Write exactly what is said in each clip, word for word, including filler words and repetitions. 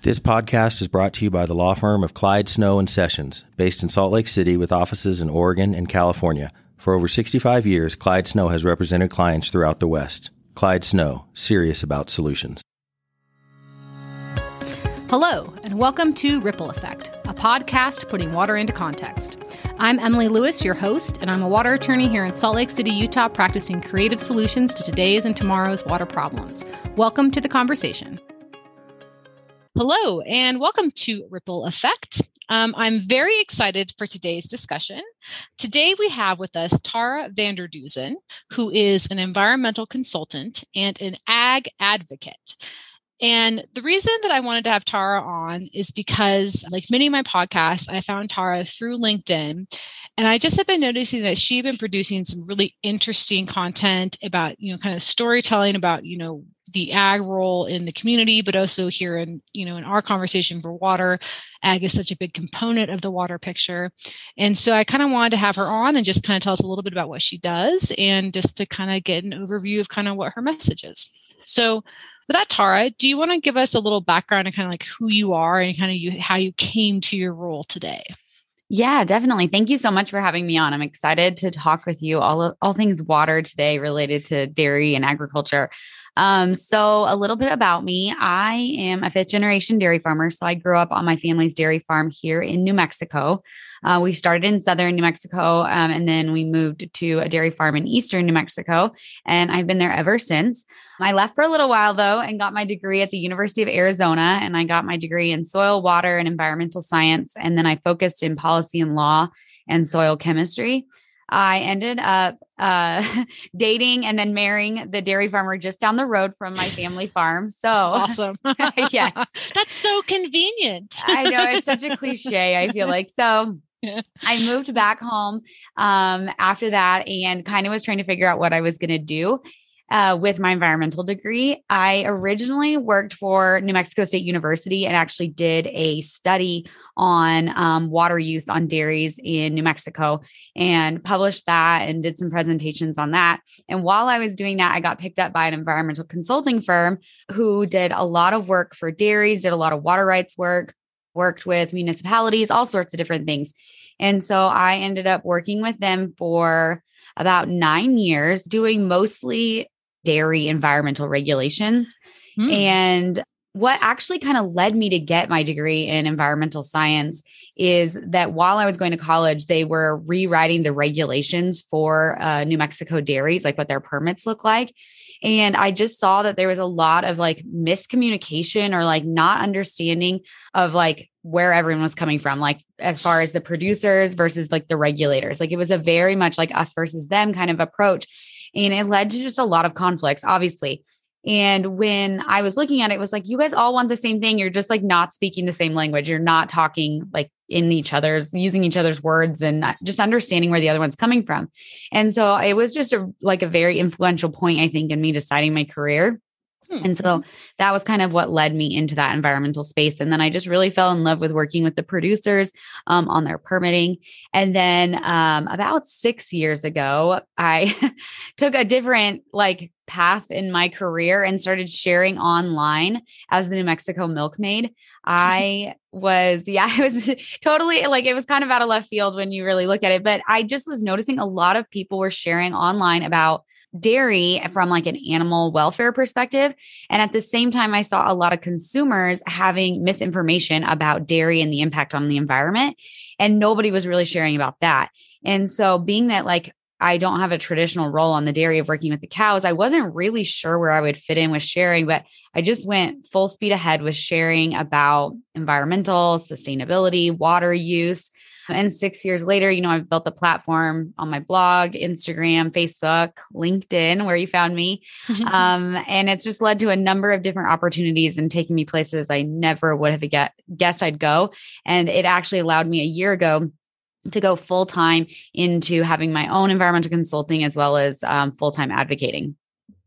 This podcast is brought to you by the law firm of Clyde, Snow and Sessions, based in Salt Lake City with offices in Oregon and California. For over sixty-five years, Clyde Snow has represented clients throughout the West. Clyde Snow, serious about solutions. Hello, and welcome to Ripple Effect, a podcast putting water into context. I'm Emily Lewis, your host, and I'm a water attorney here in Salt Lake City, Utah, practicing creative solutions to today's and tomorrow's water problems. Welcome to the conversation. Hello, and welcome to Ripple Effect. Um, I'm very excited for today's discussion. Today we have with us Tara Vanderdusen, who is an environmental consultant and an ag advocate. And the reason that I wanted to have Tara on is because, like many of my podcasts, I found Tara through LinkedIn. And I just have been noticing that she'd been producing some really interesting content about, you know, kind of storytelling about, you know, the ag role in the community, but also here in, you know, in our conversation for water, ag is such a big component of the water picture. And so I kind of wanted to have her on and just kind of tell us a little bit about what she does and just to kind of get an overview of kind of what her message is. So with that, Tara, do you want to give us a little background and kind of like who you are and kind of you, how you came to your role today? Yeah, definitely. Thank you so much for having me on. I'm excited to talk with you all, all things water today related to dairy and agriculture. Um, so a little bit about me. I am a fifth generation dairy farmer. So I grew up on my family's dairy farm here in New Mexico. Uh, we started in southern New Mexico, um, and then we moved to a dairy farm in eastern New Mexico, and I've been there ever since. I left for a little while though and got my degree at the University of Arizona, and I got my degree in soil, water, and environmental science, and then I focused in policy and law and soil chemistry. I ended up uh, dating and then marrying the dairy farmer just down the road from my family farm. So awesome. Yes. That's so convenient. I know, it's such a cliche, I feel like. So I moved back home um, after that and kind of was trying to figure out what I was going to do. Uh, with my environmental degree. I originally worked for New Mexico State University and actually did a study on um, water use on dairies in New Mexico and published that and did some presentations on that. And while I was doing that, I got picked up by an environmental consulting firm who did a lot of work for dairies, did a lot of water rights work, worked with municipalities, all sorts of different things. And so I ended up working with them for about nine years, doing mostly dairy environmental regulations. Mm. And what actually kind of led me to get my degree in environmental science is that while I was going to college, they were rewriting the regulations for uh, New Mexico dairies, like what their permits look like. And I just saw that there was a lot of like miscommunication or like not understanding of like where everyone was coming from, like as far as the producers versus like the regulators. Like it was a very much like us versus them kind of approach. And it led to just a lot of conflicts, obviously. And when I was looking at it, it was like, you guys all want the same thing. You're just like not speaking the same language. You're not talking like in each other's, using each other's words and just understanding where the other one's coming from. And so it was just a, like a very influential point, I think, in me deciding my career. And so that was kind of what led me into that environmental space. And then I just really fell in love with working with the producers um, on their permitting. And then um, about six years ago, I took a different like path in my career and started sharing online as the New Mexico milkmaid. I was, yeah, I was totally like, it was kind of out of left field when you really look at it, but I just was noticing a lot of people were sharing online about dairy from like an animal welfare perspective. And at the same time, I saw a lot of consumers having misinformation about dairy and the impact on the environment. And nobody was really sharing about that. And so being that like, I don't have a traditional role on the dairy of working with the cows, I wasn't really sure where I would fit in with sharing, but I just went full speed ahead with sharing about environmental sustainability, water use. And six years later, you know, I've built a platform on my blog, Instagram, Facebook, LinkedIn, where you found me. um, and it's just led to a number of different opportunities and taking me places I never would have get, guessed I'd go. And it actually allowed me a year ago to go full-time into having my own environmental consulting as well as um, full-time advocating.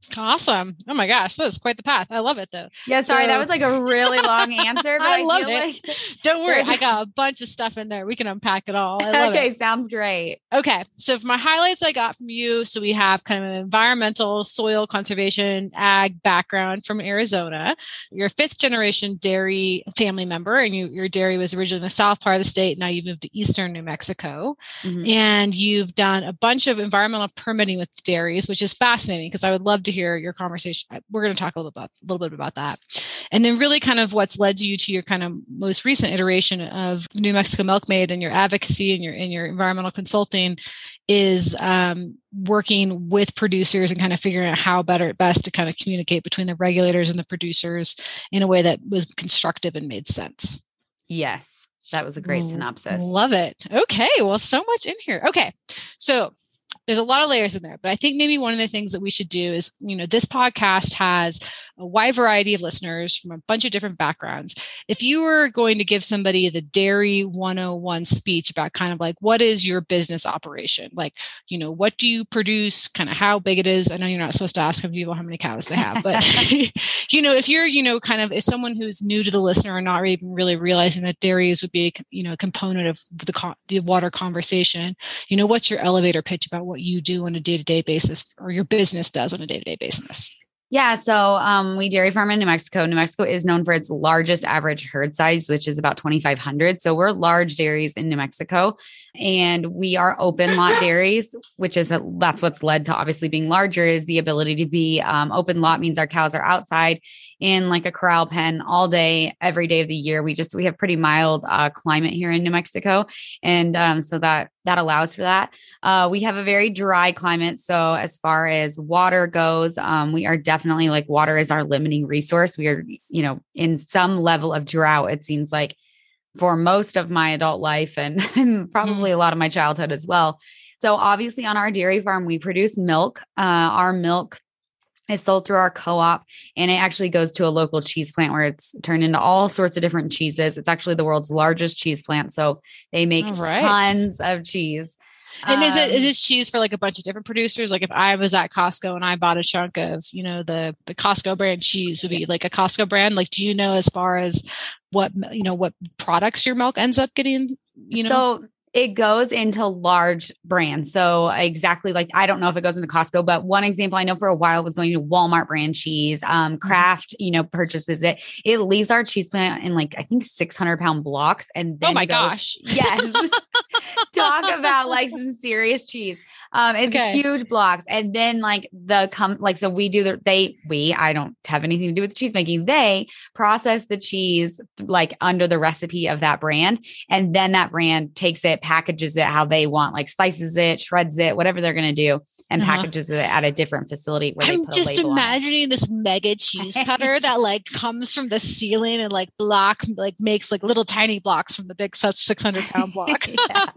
Awesome. Oh my gosh. That's quite the path. I love it though. Yeah. Sorry. So, that was like a really long answer. But I, I love feel it. Like Don't worry. I got a bunch of stuff in there. We can unpack it all. I love okay. it. Sounds great. Okay. So for my highlights I got from you. So we have kind of an environmental, soil conservation, ag background from Arizona. You're a fifth generation dairy family member, and you, your dairy was originally in the south part of the state. Now you've moved to eastern New Mexico. Mm-hmm. And you've done a bunch of environmental permitting with dairies, which is fascinating because I would love to hear your conversation. We're going to talk a little bit about, a little bit about that. And then really kind of what's led you to your kind of most recent iteration of New Mexico Milkmaid and your advocacy and your, and your environmental consulting is um, working with producers and kind of figuring out how better best to kind of communicate between the regulators and the producers in a way that was constructive and made sense. Yes. That was a great synopsis. Love it. Okay. Well, so much in here. Okay. So there's a lot of layers in there, but I think maybe one of the things that we should do is, you know, this podcast has a wide variety of listeners from a bunch of different backgrounds. If you were going to give somebody the Dairy one oh one speech about kind of like, what is your business operation? Like, you know, what do you produce? Kind of how big it is? I know you're not supposed to ask people how many cows they have, but you know, if you're, you know, kind of, if someone who's new to the listener or not even really realizing that dairies would be, you know, a component of the, co- the water conversation, you know, what's your elevator pitch about what you do on a day-to-day basis, or your business does on a day-to-day basis? Yeah. So um, we dairy farm in New Mexico. New Mexico is known for its largest average herd size, which is about twenty-five hundred. So we're large dairies in New Mexico, and we are open lot dairies, which is, a, that's what's led to obviously being larger, is the ability to be um, open lot means our cows are outside in like a corral pen all day, every day of the year. We just, we have pretty mild uh, climate here in New Mexico. And um, so that, that allows for that. Uh, we have a very dry climate. So as far as water goes, um, we are definitely like, water is our limiting resource. We are, you know, in some level of drought, it seems like, for most of my adult life and, and probably mm-hmm. a lot of my childhood as well. So obviously on our dairy farm, we produce milk. Uh, our milk is sold through our co-op, and it actually goes to a local cheese plant where it's turned into all sorts of different cheeses. It's actually the world's largest cheese plant. So they make right. tons of cheese. And um, is it, is this cheese for like a bunch of different producers? Like if I was at Costco and I bought a chunk of, you know, the, the Costco brand cheese would be like a Costco brand. Like, do you know, as far as what, you know, what products your milk ends up getting, you know? So it goes into large brands. So exactly like, I don't know if it goes into Costco, but one example I know for a while was going to Walmart brand cheese. Um, Kraft, you know, purchases it. It leaves our cheese plant in like, I think six hundred pound blocks. And then oh my goes, gosh. Yes. Talk about like some serious cheese. Um, it's okay. Huge blocks. And then like the come, like, so we do the, they, we, I don't have anything to do with the cheese making. They process the cheese like under the recipe of that brand. And then that brand takes it, packages it how they want, like slices it, shreds it, whatever they're going to do, and uh-huh. packages it at a different facility. Where I'm they put just a label imagining this mega cheese cutter that like comes from the ceiling and like blocks, like makes like little tiny blocks from the big six hundred pound block.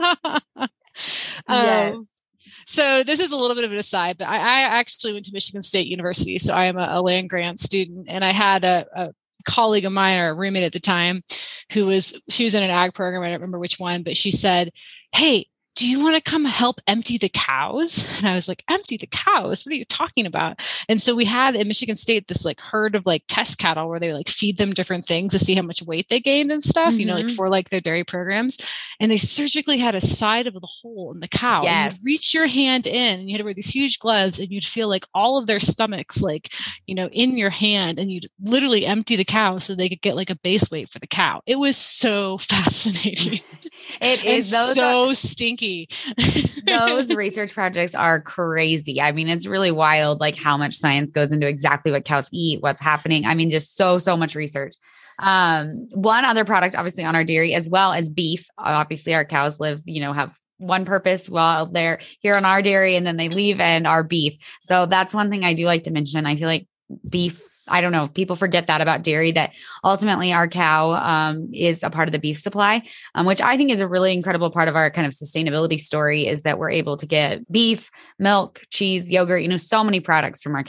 Yes. um, so this is a little bit of an aside, but I, I actually went to Michigan State University. So I am a, a land grant student, and I had a, a colleague of mine, or a roommate at the time, who was, she was in an ag program. I don't remember which one, but she said, "Hey, do you want to come help empty the cows?" And I was like, "Empty the cows? What are you talking about?" And so we had in Michigan State this like herd of like test cattle where they like feed them different things to see how much weight they gained and stuff, mm-hmm. you know, like for like their dairy programs. And they surgically had a side of the hole in the cow. Yes. And you'd reach your hand in, and you had to wear these huge gloves, and you'd feel like all of their stomachs, like, you know, in your hand, and you'd literally empty the cow so they could get like a base weight for the cow. It was so fascinating. It is those so are- stinky. Those research projects are crazy. I mean, it's really wild, like how much science goes into exactly what cows eat, what's happening. I mean, just so, so much research. Um, one other product, obviously on our dairy, as well as beef. Obviously our cows live, you know, have one purpose while they're here on our dairy, and then they leave, and our beef. So that's one thing I do like to mention. I feel like beef, I don't know if people forget that about dairy, that ultimately our cow um, is a part of the beef supply, um, which I think is a really incredible part of our kind of sustainability story, is that we're able to get beef, milk, cheese, yogurt, you know, so many products from our cows.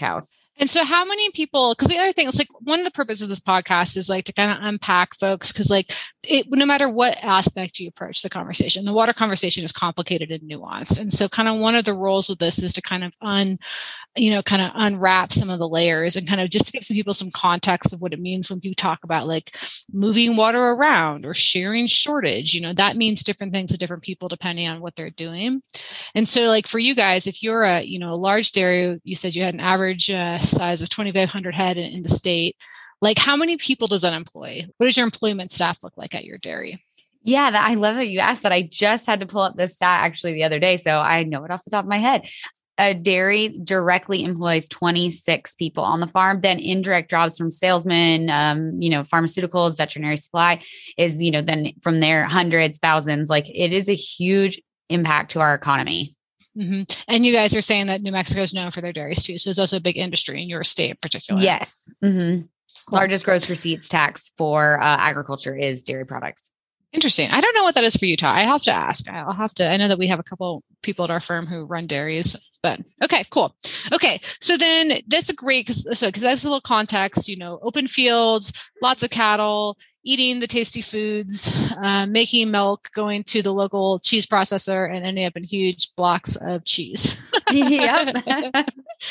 And so how many people, because the other thing is like one of the purposes of this podcast is like to kind of unpack folks, because like it, no matter what aspect you approach the conversation, the water conversation is complicated and nuanced. And so kind of one of the roles of this is to kind of un, you know, kind of unwrap some of the layers and kind of just to give some people some context of what it means when you talk about like moving water around or sharing shortage. You know, that means different things to different people depending on what they're doing. And so like for you guys, if you're a, you know, a large dairy, you said you had an average uh, size of twenty-five hundred head in, in the state. Like how many people does that employ? What does your employment staff look like at your dairy? Yeah, that, I love that you asked that. I just had to pull up this stat actually the other day, so I know it off the top of my head. A dairy directly employs twenty-six people on the farm. Then indirect jobs from salesmen, um, you know, pharmaceuticals, veterinary supply is, you know, then from there, hundreds, thousands. Like it is a huge impact to our economy. Mm-hmm. And you guys are saying that New Mexico is known for their dairies too. So it's also a big industry in your state in particular. Yes. Mm-hmm. Cool. Largest gross receipts tax for uh, agriculture is dairy products. Interesting. I don't know what that is for Utah. I have to ask. I'll have to, I know that we have a couple people at our firm who run dairies, but okay, cool. Okay. So then that's a great, cause, so, cause that's a little context, you know, open fields, lots of cattle, eating the tasty foods, uh, making milk, going to the local cheese processor and ending up in huge blocks of cheese. Yep.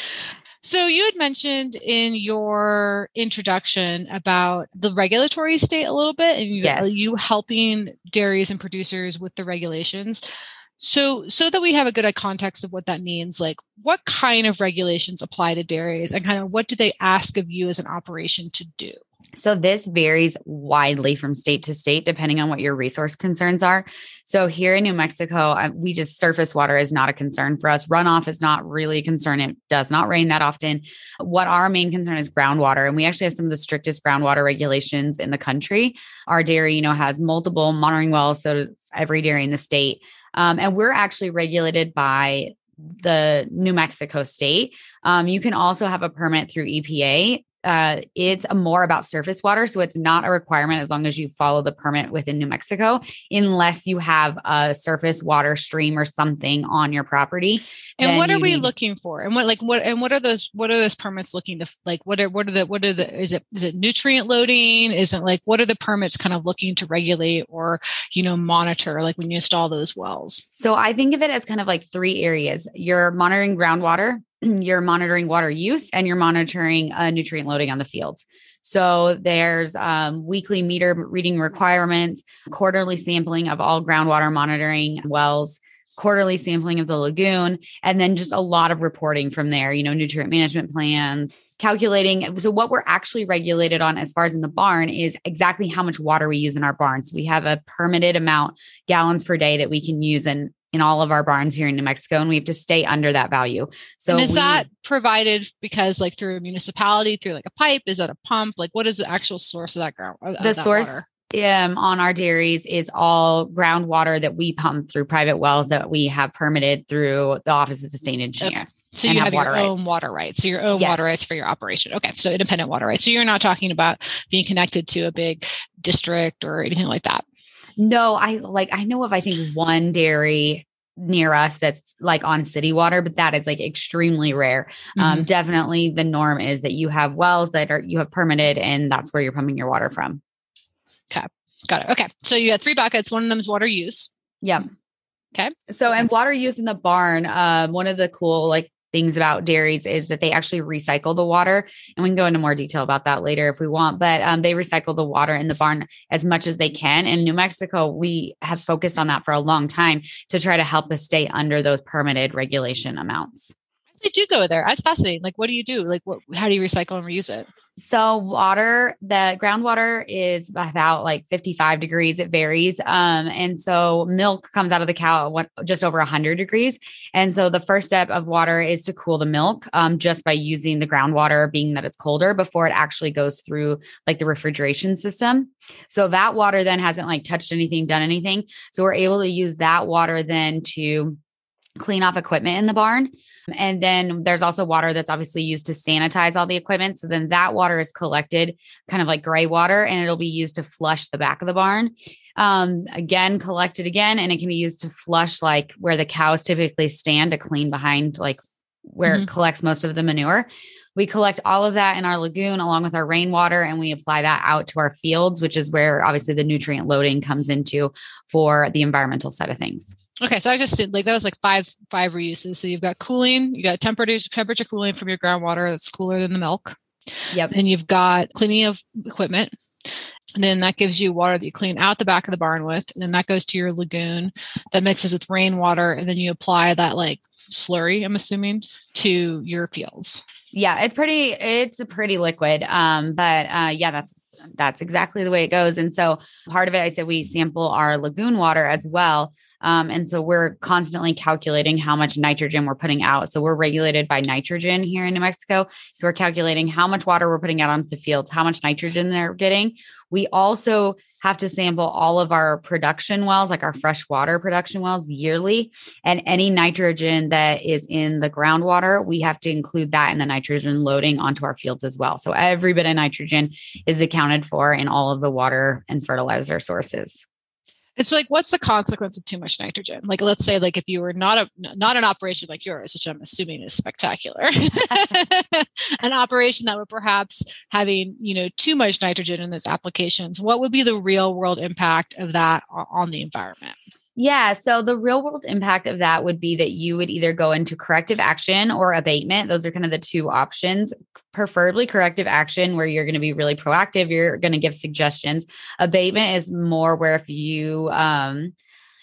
So you had mentioned in your introduction about the regulatory state a little bit, and you, yes. you helping dairies and producers with the regulations. So, so that we have a good context of what that means, like what kind of regulations apply to dairies and kind of what do they ask of you as an operation to do? So this varies widely from state to state, depending on what your resource concerns are. So here in New Mexico, uh, we just surface water is not a concern for us. Runoff is not really a concern. It does not rain that often. What our main concern is groundwater. And we actually have some of the strictest groundwater regulations in the country. Our dairy, you know, has multiple monitoring wells. So does every dairy in the state. Um, and we're actually regulated by the New Mexico state. Um, you can also have a permit through E P A. Uh, it's a more about surface water. So it's not a requirement as long as you follow the permit within New Mexico, unless you have a surface water stream or something on your property. And what are we need- looking for? And what, like, what, and what are those, what are those permits looking to, like, what are, what are the, what are the, is it, is it nutrient loading? Is it like, what are the permits kind of looking to regulate or, you know, monitor, like when you install those wells? So I think of it as kind of like three areas. You're monitoring groundwater, you're monitoring water use, and you're monitoring uh, nutrient loading on the fields. So there's um, weekly meter reading requirements, quarterly sampling of all groundwater monitoring wells, quarterly sampling of the lagoon, and then just a lot of reporting from there, you know, nutrient management plans, calculating. So what we're actually regulated on as far as in the barn is exactly how much water we use in our barns. We have a permitted amount gallons per day that we can use in in all of our barns here in New Mexico, and we have to stay under that value. So and is we, that provided because like through a municipality, through like a pipe? Is that a pump? Like what is the actual source of that ground? Of the that source water? Um, on our dairies is all groundwater that we pump through private wells that we have permitted through the Office of the State Engineer. Okay. So you have, have your own rights. water rights. So your own yes. water rights for your operation. Okay. So independent water rights. So you're not talking about being connected to a big district or anything like that. No, I like, I know of, I think one dairy near us that's like on city water, but that is like extremely rare. Mm-hmm. Um, definitely the norm is that you have wells that are, you have permitted, and that's where you're pumping your water from. Okay. Got it. Okay. So you had three buckets. One of them is water use. Yep. Okay. So, and water use in the barn, um, one of the cool, like, things about dairies is that they actually recycle the water. And we can go into more detail about that later if we want, but um, they recycle the water in the barn as much as they can. In New Mexico, we have focused on that for a long time to try to help us stay under those permitted regulation amounts. They do go there. That's fascinating. Like, what do you do? Like, what, how do you recycle and reuse it? So water, the groundwater is about like fifty-five degrees. It varies. Um, and so milk comes out of the cow at what, just over one hundred degrees. And so the first step of water is to cool the milk um, just by using the groundwater, being that it's colder, before it actually goes through like the refrigeration system. So that water then hasn't like touched anything, done anything. So we're able to use that water then to clean off equipment in the barn. And then there's also water that's obviously used to sanitize all the equipment. So then that water is collected kind of like gray water, and it'll be used to flush the back of the barn. Um, again, collected again, and it can be used to flush like where the cows typically stand to clean behind like where Mm-hmm. it collects most of the manure. We collect all of that in our lagoon along with our rainwater, and we apply that out to our fields, which is where obviously the nutrient loading comes into for the environmental side of things. Okay. So I just did like, that was like five, five reuses. So you've got cooling, you got temperature, temperature cooling from your groundwater that's cooler than the milk. Yep. And you've got cleaning of equipment. And then that gives you water that you clean out the back of the barn with. And then that goes to your lagoon that mixes with rainwater. And then you apply that like slurry, I'm assuming, to your fields. Yeah, it's pretty, it's a pretty liquid. Um, but uh, yeah, that's, that's exactly the way it goes. And so part of it, I said, we sample our lagoon water as well. Um, and so we're constantly calculating how much nitrogen we're putting out. So we're regulated by nitrogen here in New Mexico. So we're calculating how much water we're putting out onto the fields, how much nitrogen they're getting. We also have to sample all of our production wells, like our freshwater production wells yearly, and any nitrogen that is in the groundwater, we have to include that in the nitrogen loading onto our fields as well. So every bit of nitrogen is accounted for in all of the water and fertilizer sources. It's like, what's the consequence of too much nitrogen? Like, let's say, like, if you were not a not an operation like yours, which I'm assuming is spectacular, an operation that would perhaps having, you know, too much nitrogen in those applications, what would be the real world impact of that on the environment? Yeah. So the real world impact of that would be that you would either go into corrective action or abatement. Those are kind of the two options, preferably corrective action, where you're going to be really proactive. You're going to give suggestions. Abatement is more where if you, um,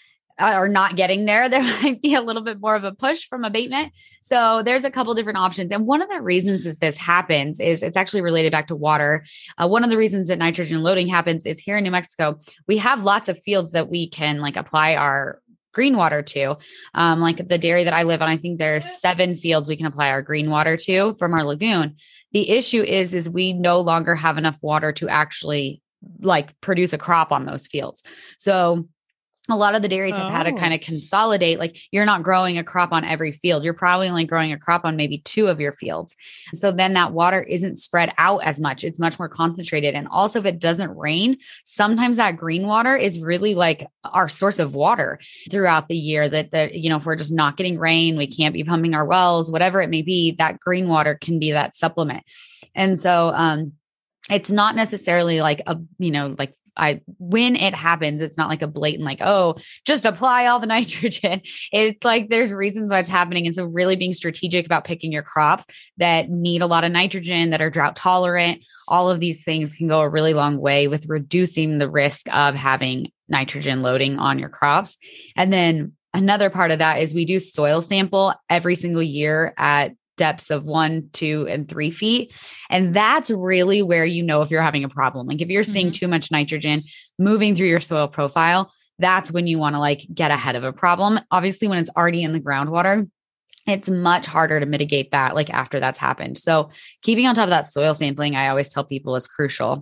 are not getting there, there might be a little bit more of a push from abatement. So there's a couple different options. And one of the reasons that this happens is it's actually related back to water. Uh, one of the reasons that nitrogen loading happens is here in New Mexico, we have lots of fields that we can like apply our green water to. Um, like the dairy that I live on, I think there's seven fields we can apply our green water to from our lagoon. The issue is, is we no longer have enough water to actually like produce a crop on those fields. So a lot of the dairies have oh. had to kind of consolidate. Like you're not growing a crop on every field. You're probably only growing a crop on maybe two of your fields. So then that water isn't spread out as much. It's much more concentrated. And also if it doesn't rain, sometimes that green water is really like our source of water throughout the year that, that, you know, if we're just not getting rain, we can't be pumping our wells, whatever it may be, that green water can be that supplement. And so, um, it's not necessarily like a, you know, like I, when it happens, it's not like a blatant, like, oh, just apply all the nitrogen. It's like, there's reasons why it's happening. And so really being strategic about picking your crops that need a lot of nitrogen, that are drought tolerant, all of these things can go a really long way with reducing the risk of having nitrogen loading on your crops. And then another part of that is we do soil sample every single year at depths of one, two, and three feet. And that's really where you know if you're having a problem. Like if you're seeing mm-hmm. too much nitrogen moving through your soil profile, that's when you want to like get ahead of a problem. Obviously, when it's already in the groundwater, it's much harder to mitigate that like after that's happened. So keeping on top of that soil sampling, I always tell people is crucial.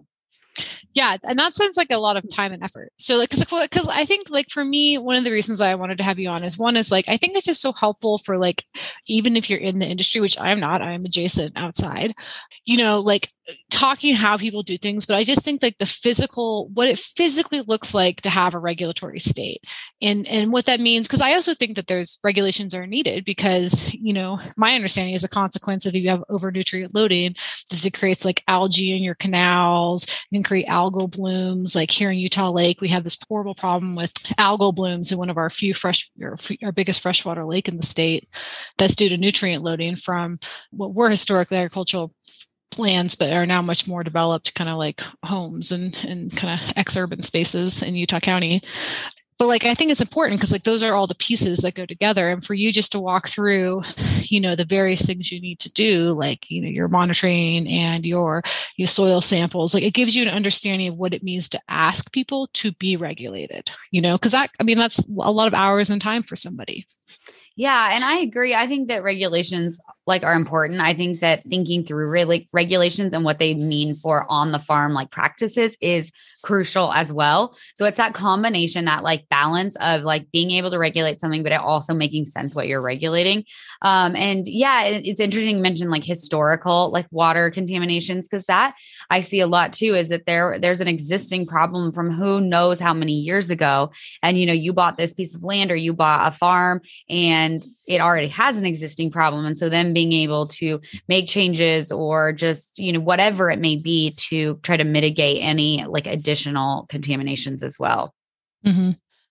Yeah. And that sounds like a lot of time and effort. So like, cause, cause I think like for me, one of the reasons I wanted to have you on is one is like, I think it's just so helpful for like, even if you're in the industry, which I'm not, I'm adjacent outside, you know, like talking how people do things. But I just think like the physical, what it physically looks like to have a regulatory state and, and what that means. Cause I also think that there's regulations are needed because, you know, my understanding is a consequence of if you have over nutrient loading, is it creates like algae in your canals, you can create algal blooms. Like here in Utah Lake, we have this horrible problem with algal blooms in one of our few fresh, or our biggest freshwater lake in the state. That's due to nutrient loading from what were historically agricultural lands, but are now much more developed kind of like homes and, and kind of ex-urban spaces in Utah County. But like, I think it's important because like, those are all the pieces that go together. And for you just to walk through, you know, the various things you need to do, like, you know, your monitoring and your, your soil samples, like it gives you an understanding of what it means to ask people to be regulated, you know, because that, I mean, that's a lot of hours and time for somebody. Yeah. And I agree. I think that regulations like are important. I think that thinking through really regulations and what they mean for on the farm, like practices is crucial as well. So it's that combination, that like balance of like being able to regulate something, but it also making sense what you're regulating. Um, and yeah, it, it's interesting to mention like historical, like water contaminations, because that I see a lot too, is that there, there's an existing problem from who knows how many years ago. And, you know, you bought this piece of land or you bought a farm and it already has an existing problem. And so then being able to make changes or just, you know, whatever it may be to try to mitigate any like additional contaminations as well. Mm-hmm.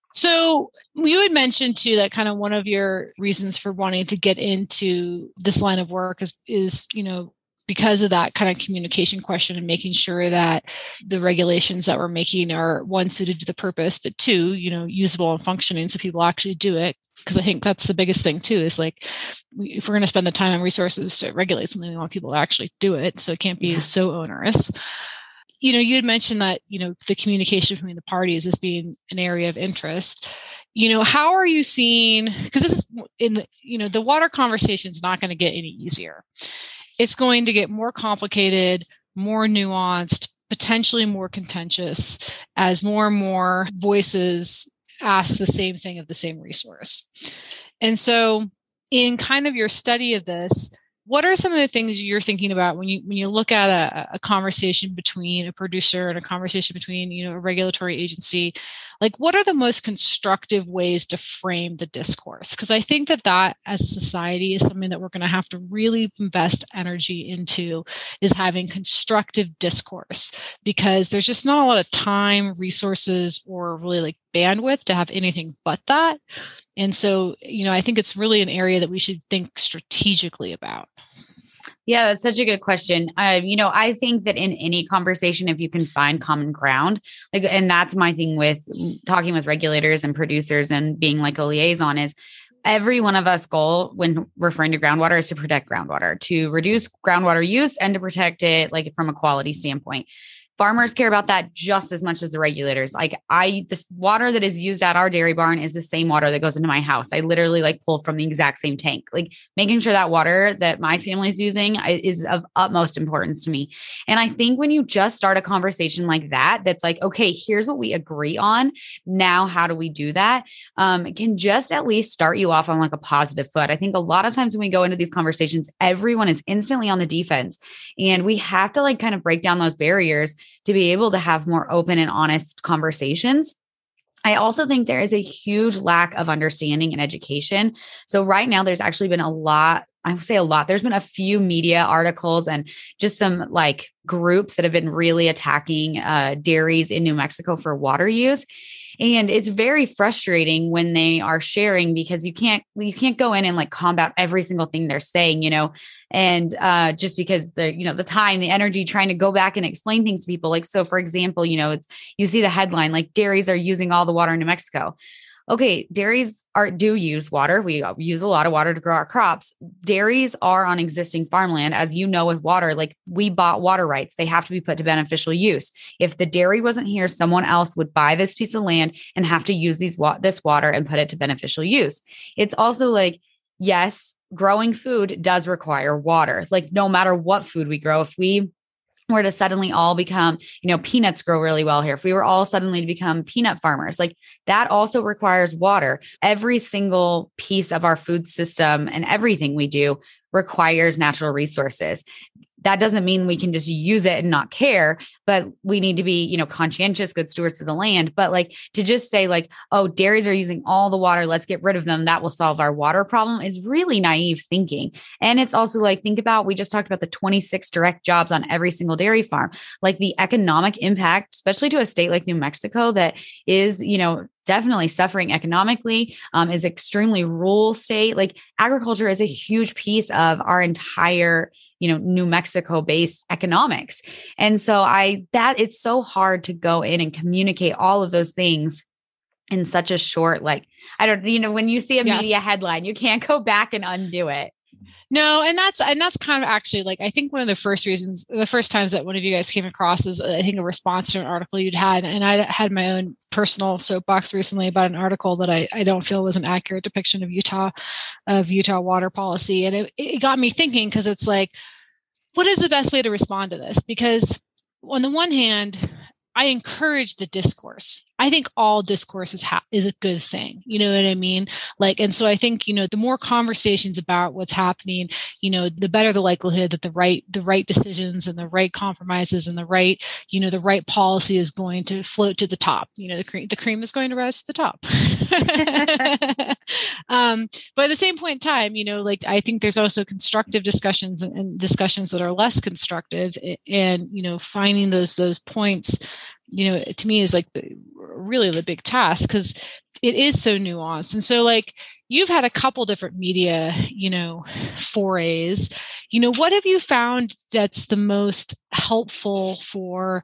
So you had mentioned too that kind of one of your reasons for wanting to get into this line of work is, is, you know, because of that kind of communication question and making sure that the regulations that we're making are one, suited to the purpose, but two, you know, usable and functioning so people actually do it. Because I think that's the biggest thing too, is like, we, if we're going to spend the time and resources to regulate something, we want people to actually do it. So it can't be yeah. so onerous. You know, you had mentioned that, you know, the communication between the parties as being an area of interest. You know, how are you seeing, because this is in the, you know, the water conversation is not going to get any easier. It's going to get more complicated, more nuanced, potentially more contentious as more and more voices ask the same thing of the same resource. And so in kind of your study of this, what are some of the things you're thinking about when you when you look at a, a conversation between a producer and a conversation between, you know, a regulatory agency? Like, what are the most constructive ways to frame the discourse? Because I think that that as a society is something that we're going to have to really invest energy into, is having constructive discourse, because there's just not a lot of time, resources, or really like bandwidth to have anything but that. And so, you know, I think it's really an area that we should think strategically about. Yeah, that's such a good question. Uh, you know, I think that in any conversation, if you can find common ground, like, and that's my thing with talking with regulators and producers and being like a liaison, is every one of us goal when referring to groundwater is to protect groundwater, to reduce groundwater use and to protect it like from a quality standpoint. Farmers care about that just as much as the regulators. Like I, this water that is used at our dairy barn is the same water that goes into my house. I literally like pull from the exact same tank. Like making sure that water that my family is using is of utmost importance to me. And I think when you just start a conversation like that, that's like, okay, here's what we agree on. Now, how do we do that? Um, it can just at least start you off on like a positive foot. I think a lot of times when we go into these conversations, everyone is instantly on the defense, and we have to like kind of break down those barriers to be able to have more open and honest conversations. I also think there is a huge lack of understanding and education. So right now, there's actually been a lot, I would say a lot, there's been a few media articles and just some like groups that have been really attacking uh, dairies in New Mexico for water use. And it's very frustrating when they are sharing, because you can't, you can't go in and like combat every single thing they're saying, you know, and uh, just because the, you know, the time, the energy trying to go back and explain things to people. Like, so for example, you know, it's, you see the headline, like dairies are using all the water in New Mexico. Okay, dairies are do use water. We use a lot of water to grow our crops. Dairies are on existing farmland. As you know, with water, like we bought water rights. They have to be put to beneficial use. If the dairy wasn't here, someone else would buy this piece of land and have to use these wa- this water and put it to beneficial use. It's also like, yes, growing food does require water. Like no matter what food we grow, if we were to suddenly all become, you know, peanuts grow really well here. If we were all suddenly to become peanut farmers, like that also requires water. Every single piece of our food system and everything we do requires natural resources. That doesn't mean we can just use it and not care, but we need to be, you know, conscientious, good stewards of the land. But like to just say like, oh, dairies are using all the water, let's get rid of them, that will solve our water problem, is really naive thinking. And it's also like, think about, we just talked about the twenty-six direct jobs on every single dairy farm, like the economic impact, especially to a state like New Mexico that is, you know, definitely suffering economically, um, is extremely rural state. Like agriculture is a huge piece of our entire, you know, New Mexico based economics. And so I, that it's so hard to go in and communicate all of those things in such a short, like, I don't, you know, when you see a yeah. media headline, you can't go back and undo it. No, and that's and that's kind of actually like, I think one of the first reasons, the first times that one of you guys came across is I think a response to an article you'd had. And I had my own personal soapbox recently about an article that I, I don't feel was an accurate depiction of Utah, of Utah water policy. And it, it got me thinking, because it's like, what is the best way to respond to this? Because on the one hand, I encourage the discourse. I think all discourse is ha- is a good thing. You know what I mean? Like, and so I think, you know, the more conversations about what's happening, you know, the better the likelihood that the right, the right decisions and the right compromises and the right, you know, the right policy is going to float to the top. You know, the cream, the cream is going to rise to the top. um, but at the same point in time, you know, like, I think there's also constructive discussions and, and discussions that are less constructive, and, you know, finding those, those points, you know, to me is like the, really the big task, because it is so nuanced. And so, like, you've had a couple different media, you know, forays, you know, what have you found that's the most helpful for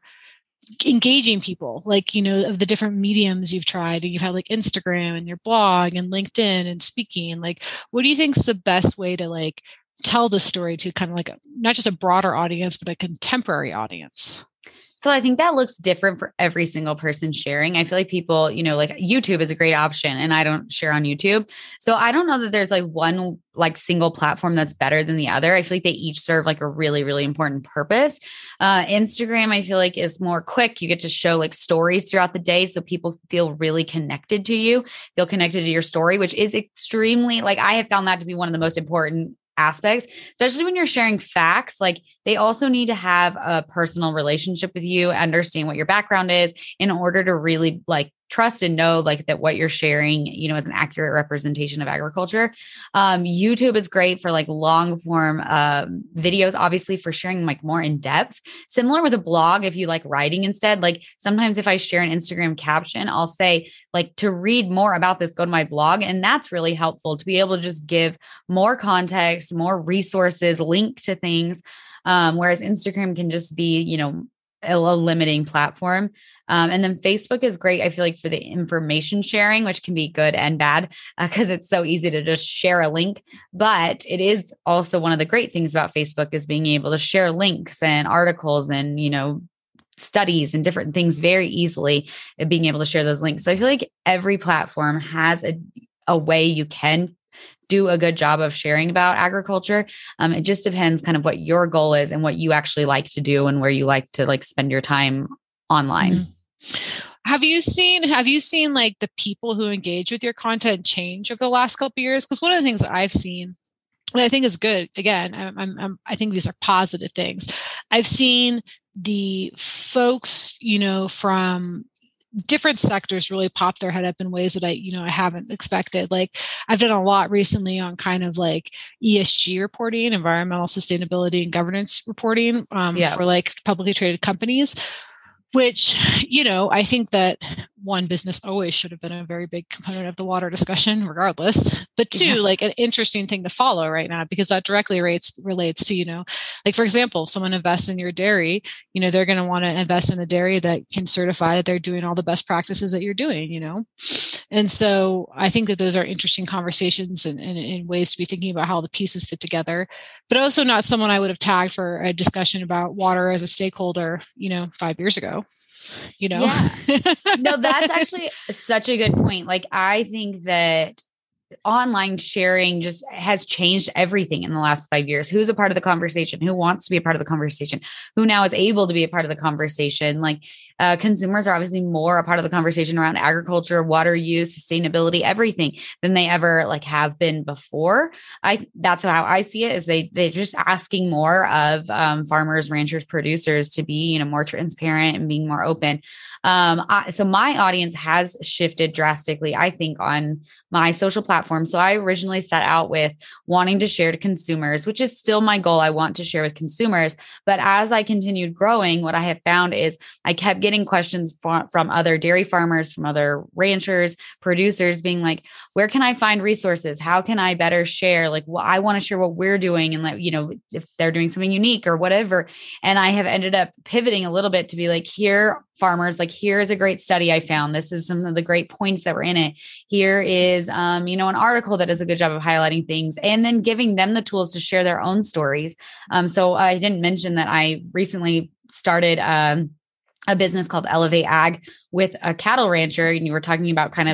engaging people? Like, you know, of the different mediums you've tried, you've had like Instagram and your blog and LinkedIn and speaking, like, what do you think is the best way to like tell the story to kind of like a, not just a broader audience, but a contemporary audience? So I think that looks different for every single person sharing. I feel like people, you know, like YouTube is a great option, and I don't share on YouTube. So I don't know that there's like one like single platform that's better than the other. I feel like they each serve like a really, really important purpose. Uh, Instagram, I feel like, is more quick. You get to show like stories throughout the day. So people feel really connected to you, feel connected to your story, which is extremely, like, I have found that to be one of the most important aspects, especially when you're sharing facts. Like, they also need to have a personal relationship with you, understand what your background is in order to really like trust and know like that what you're sharing, you know, is an accurate representation of agriculture. Um, YouTube is great for like long form um, videos, obviously for sharing like more in depth. Similar with a blog, if you like writing instead, like sometimes if I share an Instagram caption, I'll say like, to read more about this, go to my blog. And that's really helpful to be able to just give more context, more resources, link to things. Um, whereas Instagram can just be, you know, a, a limiting platform. Um, and then Facebook is great, I feel like, for the information sharing, which can be good and bad because uh, it's so easy to just share a link. But it is also one of the great things about Facebook is being able to share links and articles and, you know, studies and different things very easily, and being able to share those links. So I feel like every platform has a, a way you can do a good job of sharing about agriculture. Um, it just depends kind of what your goal is and what you actually like to do and where you like to like spend your time online. Mm-hmm. Have you seen, have you seen like the people who engage with your content change over the last couple of years? Because one of the things that I've seen that I think is good, again, I'm, I'm, I'm, I think these are positive things. I've seen the folks, you know, from different sectors really pop their head up in ways that I, you know, I haven't expected. Like, I've done a lot recently on kind of like E S G reporting, environmental sustainability and governance reporting um, yeah. for like publicly traded companies, which, you know, I think that one, business always should have been a very big component of the water discussion regardless, but two, yeah. like an interesting thing to follow right now, because that directly relates, relates to, you know, like, for example, someone invests in your dairy, you know, they're going to want to invest in a dairy that can certify that they're doing all the best practices that you're doing, you know? And so I think that those are interesting conversations and, and, and ways to be thinking about how the pieces fit together, but also not someone I would have tagged for a discussion about water as a stakeholder, you know, five years ago. You know, yeah. No, that's actually such a good point. Like, I think that online sharing just has changed everything in the last five years. Who's a part of the conversation? Who wants to be a part of the conversation? Who now is able to be a part of the conversation? Like, uh, consumers are obviously more a part of the conversation around agriculture, water use, sustainability, everything than they ever like have been before. I that's how I see it. Is they they're just asking more of um, farmers, ranchers, producers to be, you know, more transparent and being more open. Um, I, so my audience has shifted drastically, I think, on my social platform. So I originally set out with wanting to share to consumers, which is still my goal. I want to share with consumers. But as I continued growing, what I have found is I kept getting questions from, from other dairy farmers, from other ranchers, producers being like, where can I find resources? How can I better share? Like, well, I want to share what we're doing and let, you know, if they're doing something unique or whatever. And I have ended up pivoting a little bit to be like, here, farmers, like, here is a great study I found. This is some of the great points that were in it. Here is, um, you know, an article that does a good job of highlighting things, and then giving them the tools to share their own stories. Um, so I didn't mention that I recently started um, a business called Elevate Ag with a cattle rancher. And you were talking about kind of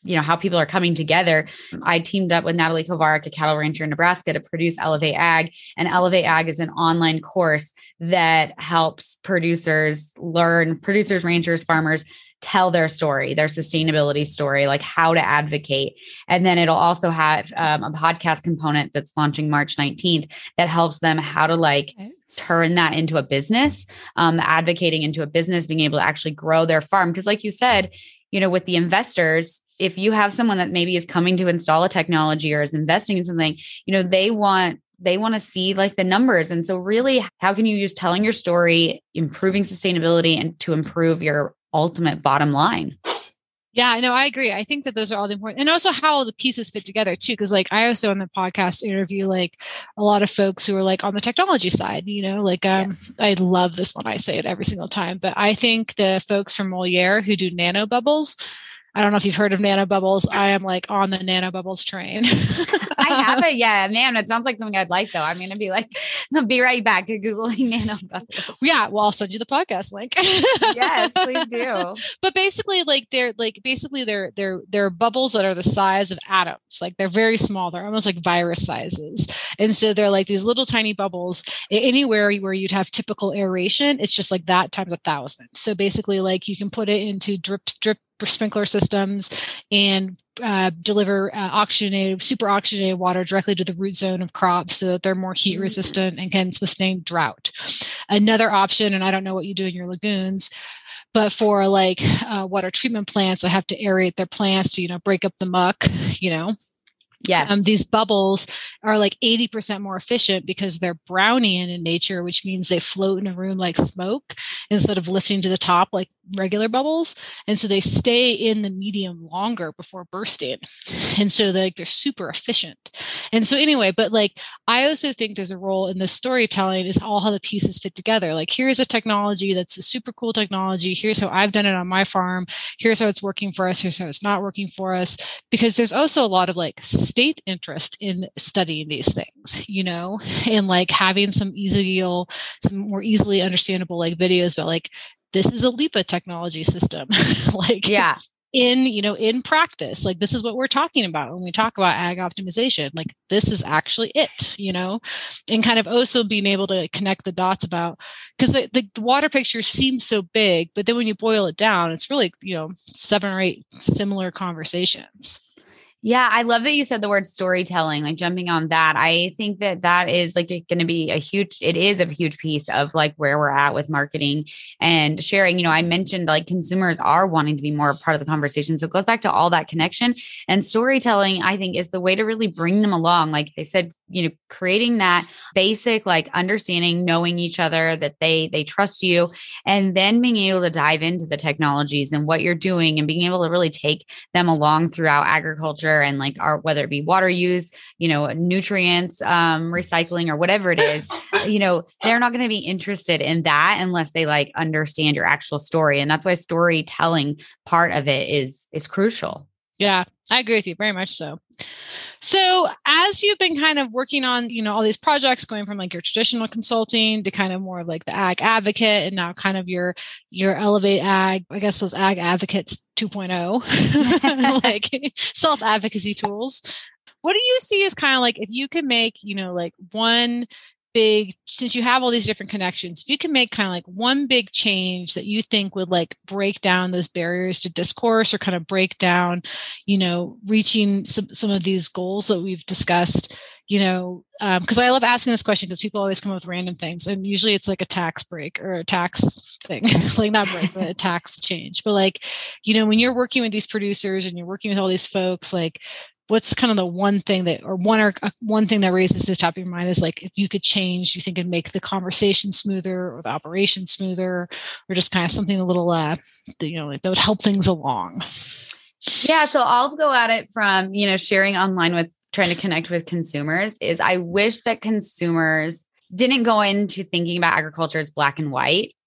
you know, how people are coming together. I teamed up with Natalie Kovarik, a cattle rancher in Nebraska, to produce Elevate Ag. And Elevate Ag is an online course that helps producers learn, producers, ranchers, farmers, tell their story, their sustainability story, like how to advocate. And then it'll also have um, a podcast component that's launching March nineteenth that helps them how to like okay. turn that into a business, um, advocating into a business, being able to actually grow their farm. Because like you said, you know, with the investors, if you have someone that maybe is coming to install a technology or is investing in something, you know, they want they want to see like the numbers. And so really, how can you use telling your story, improving sustainability, and to improve your ultimate bottom line? Yeah, no, I agree. I think that those are all the important, and also how the pieces fit together too. Cause like I also on the podcast interview, like a lot of folks who are like on the technology side, you know, like, um, yes. I love this one. I say it every single time, but I think the folks from Moliere who do nano bubbles, I don't know if you've heard of nano bubbles. I am like on the nano bubbles train. I haven't yet. Man, it sounds like something I'd like though. I'm going to be like, I'll be right back to Googling nano bubbles. Yeah. Well, I'll send you the podcast link. Yes, please do. But basically like they're like, basically they're, they're, they're bubbles that are the size of atoms. Like they're very small. They're almost like virus sizes. And so they're like these little tiny bubbles anywhere where you'd have typical aeration. It's just like that times a thousand. So basically like you can put it into drip, drip, sprinkler systems and uh, deliver uh, oxygenated, super oxygenated water directly to the root zone of crops so that they're more heat resistant and can sustain drought. Another option, and I don't know what you do in your lagoons, but for like uh, water treatment plants, I have to aerate their plants to, you know, break up the muck, you know. Yes. Um, these bubbles are like eighty percent more efficient because they're Brownian in nature, which means they float in a room like smoke instead of lifting to the top like regular bubbles. And so they stay in the medium longer before bursting. And so they're, like, they're super efficient. And so anyway, but like, I also think there's a role in this storytelling is all how the pieces fit together. Like, here's a technology that's a super cool technology. Here's how I've done it on my farm. Here's how it's working for us. Here's how it's not working for us. Because there's also a lot of like state interest in studying these things, you know, and like having some easy, some more easily understandable like videos about like, this is a LIPA technology system. Like, yeah. in, you know, in practice, like this is what we're talking about when we talk about ag optimization. Like this is actually it, you know, and kind of also being able to connect the dots about, because the, the, the water picture seems so big, but then when you boil it down, it's really, you know, seven or eight similar conversations. Yeah, I love that you said the word storytelling, like jumping on that. I think that that is like going to be a huge, it is a huge piece of like where we're at with marketing and sharing. You know, I mentioned like consumers are wanting to be more a part of the conversation. So it goes back to all that connection, and storytelling, I think, is the way to really bring them along. Like I said, you know, creating that basic, like understanding, knowing each other, that they, they trust you, and then being able to dive into the technologies and what you're doing and being able to really take them along throughout agriculture and like our, whether it be water use, you know, nutrients, um, recycling or whatever it is, you know, they're not going to be interested in that unless they like understand your actual story. And that's why storytelling part of it is, is crucial. Yeah, I agree with you very much so. So as you've been kind of working on, you know, all these projects going from like your traditional consulting to kind of more like the ag advocate, and now kind of your, your Elevate Ag, I guess those ag advocates two point oh, like self-advocacy tools. What do you see as kind of like, if you could make, you know, like one big, since you have all these different connections, if you can make kind of like one big change that you think would like break down those barriers to discourse or kind of break down, you know, reaching some, some of these goals that we've discussed, you know, um, cause I love asking this question because people always come up with random things, and usually it's like a tax break or a tax thing, like not break, but a tax change. But like, you know, when you're working with these producers and you're working with all these folks, like, what's kind of the one thing that, or one or uh, one thing that raises to the top of your mind is like, if you could change, you think it'd make the conversation smoother or the operation smoother, or just kind of something a little, uh, you know, that would help things along. Yeah. So I'll go at it from, you know, sharing online with trying to connect with consumers is I wish that consumers didn't go into thinking about agriculture as black and white.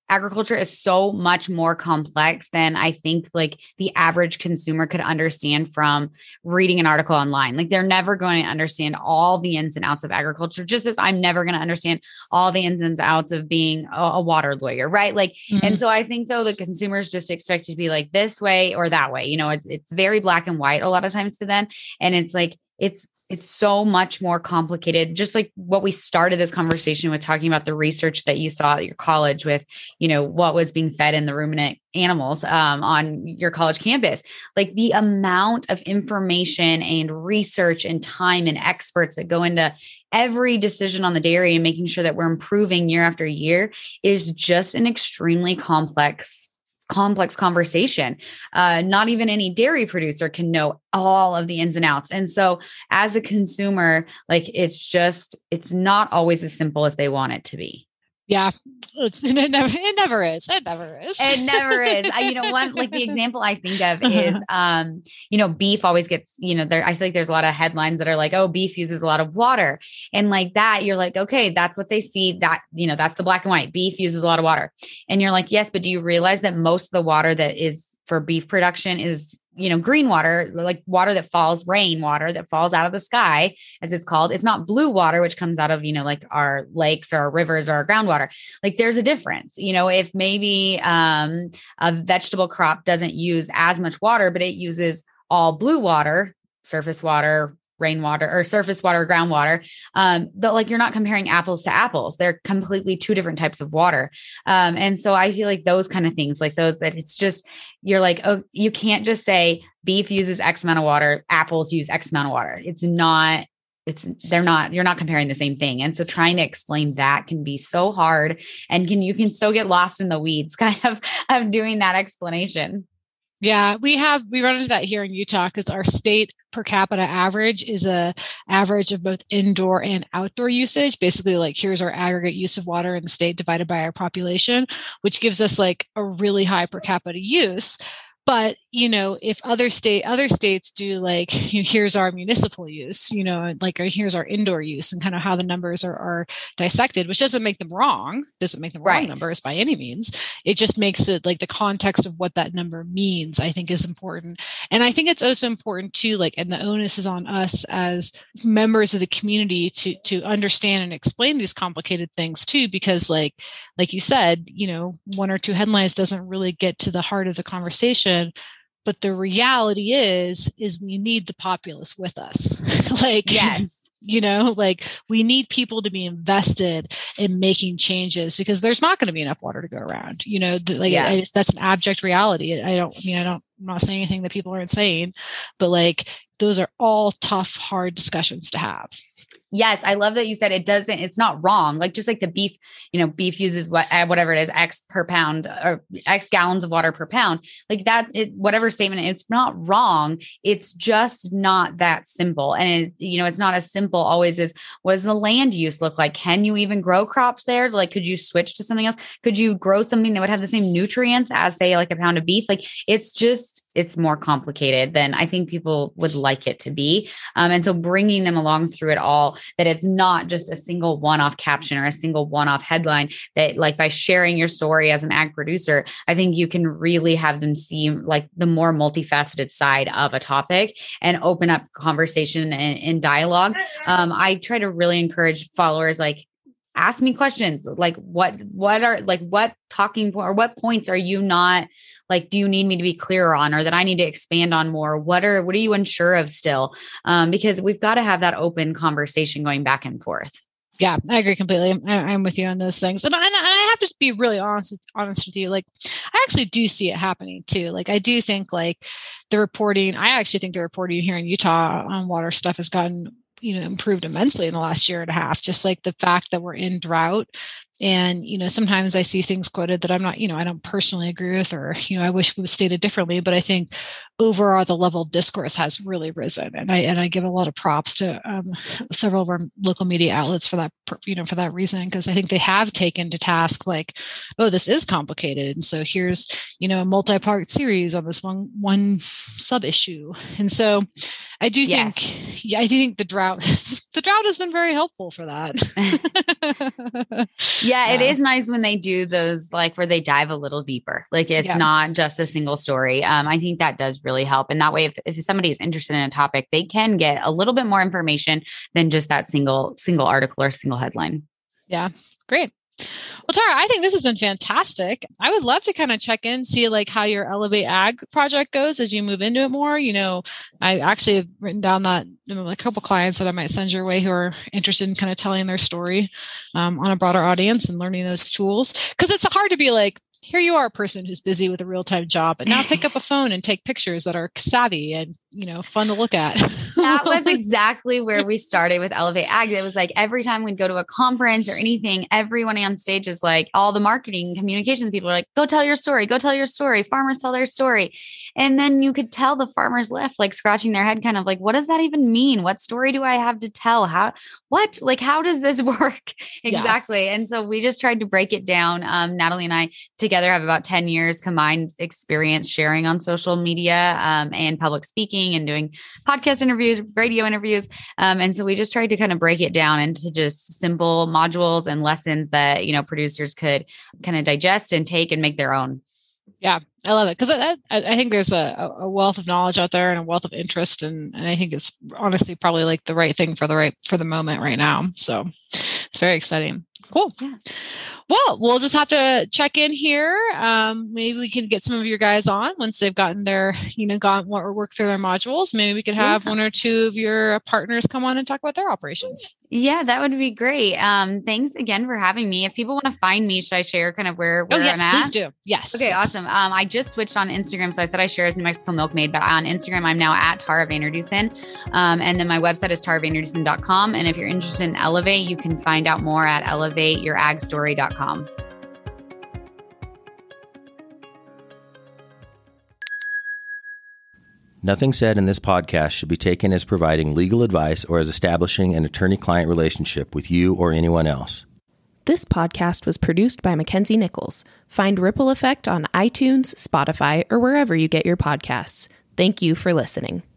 agriculture is so much more complex than I think like the average consumer could understand from reading an article online. Like they're never going to understand all the ins and outs of agriculture, just as I'm never going to understand all the ins and outs of being a, a water lawyer. Right. Like, mm-hmm. and so I think though the consumers just expect it to be like this way or that way, you know, it's, it's very black and white a lot of times to them. And it's like, it's, It's so much more complicated. Just like what we started this conversation with, talking about the research that you saw at your college with, you know, what was being fed in the ruminant animals um, on your college campus. Like the amount of information and research and time and experts that go into every decision on the dairy and making sure that we're improving year after year is just an extremely complex complex conversation. Uh, not even any dairy producer can know all of the ins and outs. And so as a consumer, like it's just, it's not always as simple as they want it to be. Yeah. It's, it never, it never is. It never is. It never is. I, you know, one, like the example I think of is, um, you know, beef always gets, you know, there, I feel like there's a lot of headlines that are like, oh, beef uses a lot of water. And like that, you're like, okay, that's what they see, that, you know, that's the black and white. Beef uses a lot of water. And you're like, yes, but do you realize that most of the water that is for beef production is, you know, green water, like water that falls, rain water that falls out of the sky, as it's called. It's not blue water, which comes out of, you know, like our lakes or our rivers or our groundwater. Like there's a difference, you know, if maybe um, a vegetable crop doesn't use as much water, but it uses all blue water, surface water, rainwater or surface water, groundwater, um, but like you're not comparing apples to apples. They're completely two different types of water. Um, and so I feel like those kind of things, like those, that it's just, you're like, oh, you can't just say beef uses X amount of water, apples use X amount of water. It's not, it's, they're not, you're not comparing the same thing. And so trying to explain that can be so hard, and can, you can still get lost in the weeds kind of, of doing that explanation. Yeah, we have, we run into that here in Utah because our state per capita average is a average of both indoor and outdoor usage. Basically, like here's our aggregate use of water in the state divided by our population, which gives us like a really high per capita use. But, you know, if other state, other states do like, you know, here's our municipal use, you know, like, or here's our indoor use, and kind of how the numbers are, are dissected, which doesn't make them wrong, doesn't make them wrong right. numbers by any means. It just makes it like the context of what that number means, I think is important. And I think it's also important too, like, and the onus is on us as members of the community to, to understand and explain these complicated things too, because like, like you said, you know, one or two headlines doesn't really get to the heart of the conversation. But the reality is, is we need the populace with us. Like, yes. You know, like we need people to be invested in making changes, because there's not going to be enough water to go around. You know, like yeah. I, that's an abject reality. I don't I mean, I don't, I'm not saying anything that people aren't saying, but like those are all tough, hard discussions to have. Yes. I love that you said it doesn't, it's not wrong. Like just like the beef, you know, beef uses what, whatever it is, X per pound or X gallons of water per pound, like that, it, whatever statement, it's not wrong. It's just not that simple. And it, you know, it's not as simple always as what does the land use look like? Can you even grow crops there? Like, could you switch to something else? Could you grow something that would have the same nutrients as say like a pound of beef? Like it's just, it's more complicated than I think people would like it to be. Um, and so bringing them along through it all, that it's not just a single one-off caption or a single one-off headline, that like by sharing your story as an ag producer, I think you can really have them see like the more multifaceted side of a topic and open up conversation and, and dialogue. Um, I try to really encourage followers, like, ask me questions. Like what, what are like, what talking or what points are you not like, do you need me to be clearer on, or that I need to expand on more? What are, what are you unsure of still? Um, because we've got to have that open conversation going back and forth. Yeah, I agree completely. I'm, I'm with you on those things. And I, and I have to be really honest, honest with you. Like, I actually do see it happening too. Like, I do think like the reporting, I actually think the reporting here in Utah on water stuff has gotten, you know, improved immensely in the last year and a half. Just like the fact that we're in drought. And, you know, sometimes I see things quoted that I'm not, you know, I don't personally agree with, or, you know, I wish it was stated differently, but I think overall the level of discourse has really risen. And I, and I give a lot of props to um, several of our local media outlets for that, you know, for that reason, because I think they have taken to task like, oh, this is complicated. And so here's, you know, a multi-part series on this one, one sub issue. And so I do yes. think, yeah, I do think the drought, the drought has been very helpful for that. Yeah, it uh, is nice when they do those, like where they dive a little deeper. Like it's yeah. not just a single story. Um, I think that does really help. And that way, if, if somebody is interested in a topic, they can get a little bit more information than just that single, single article or single headline. Yeah. Great. Well, Tara, I think this has been fantastic. I would love to kind of check in, see like how your Elevate Ag project goes as you move into it more. You know, I actually have written down that you know, a couple clients that I might send your way who are interested in kind of telling their story um, on a broader audience and learning those tools. Because it's hard to be like, here you are, a person who's busy with a real-time job, and now pick up a phone and take pictures that are savvy and, you know, fun to look at. That was exactly where we started with Elevate Ag. It was like every time we'd go to a conference or anything, everyone on stage is like, all the marketing communications people are like, go tell your story, go tell your story. Farmers tell their story. And then you could tell the farmers left, like scratching their head, kind of like, what does that even mean? What story do I have to tell? How, what, like, how does this work? Exactly. Yeah. And so we just tried to break it down. Um, Natalie and I together have about ten years combined experience sharing on social media um, and public speaking and doing podcast interviews, radio interviews. Um, and so we just tried to kind of break it down into just simple modules and lessons that, you know, producers could kind of digest and take and make their own. Yeah, I love it. Because I, I, I think there's a, a wealth of knowledge out there and a wealth of interest. And, and I think it's honestly probably like the right thing for the right, for the moment right now. So it's very exciting. Cool. Yeah. Well, we'll just have to check in here. Um, maybe we can get some of your guys on once they've gotten their, you know, gone or work through their modules. Maybe we could have yeah. one or two of your partners come on and talk about their operations. Yeah, that would be great. Um, thanks again for having me. If people want to find me, should I share kind of where, where oh, yes, I'm at? Please do. Yes. Okay, yes. awesome. Um, I just switched on Instagram. So I said I share as New Mexico Milkmaid, but on Instagram, I'm now at Tara Vanderdusen. Um, and then my website is tara vanderdusen dot com. And if you're interested in Elevate, you can find out more at elevate your ag story dot com. Nothing said in this podcast should be taken as providing legal advice or as establishing an attorney-client relationship with you or anyone else. This podcast was produced by Mackenzie Nichols. Find Ripple Effect on iTunes, Spotify, or wherever you get your podcasts. Thank you for listening.